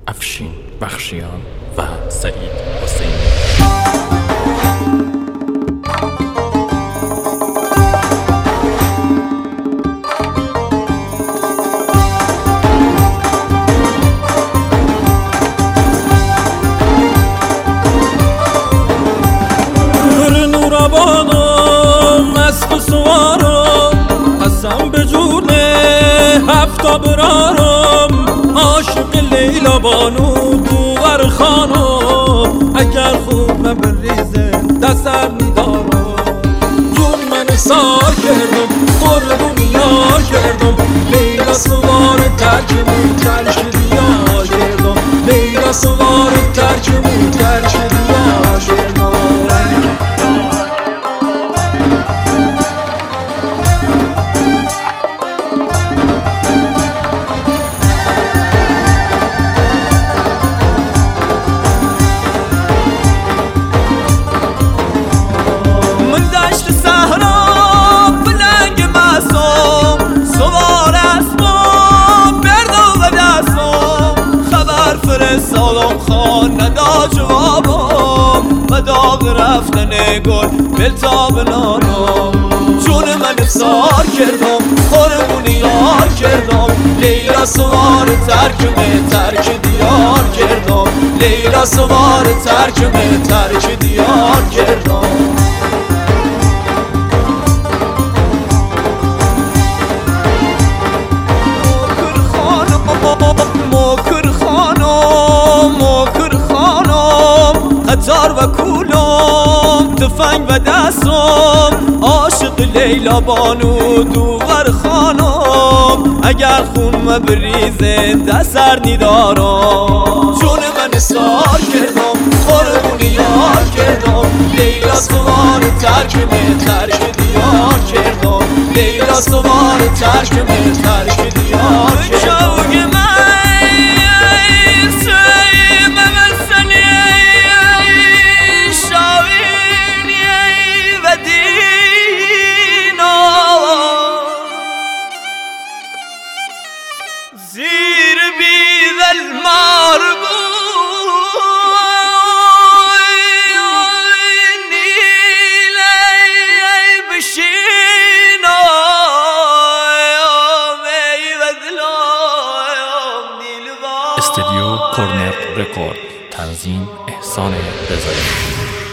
افشین بخشیان و سعید حسینی. برارم عاشق لیلا بانو دوور خانم، اگر خوب بریزه دستم میدارم. جون من سار کردم قربون یار کردم، لیلا سوار ترکمون ترک دیار کردم، لیلا سوار ترکمون ترک دیار کردم. سلام خان ندا جوابم و داغ رفتن گل بلتاب نانم. جون من افسار کردم قربون یار کردم، لیلا سوار ترکم ترک دیار کردم، لیلا سوار ترکم ترک دیار کردم. قطار و کولم تفنگ و دستم، عاشق لیلا بانو دوور خانم، اگر خون بریزه دست سر نیدارم. جون من سار کردم قربون یار کردم، لیلا سوار ترکم ترک دیار کردم، لیلا سوار ترکم ترک دیار کردم. زیر بید المربوع نیلی بشینا استودیو کورنر رکورد، تنظیم احسان رضایی.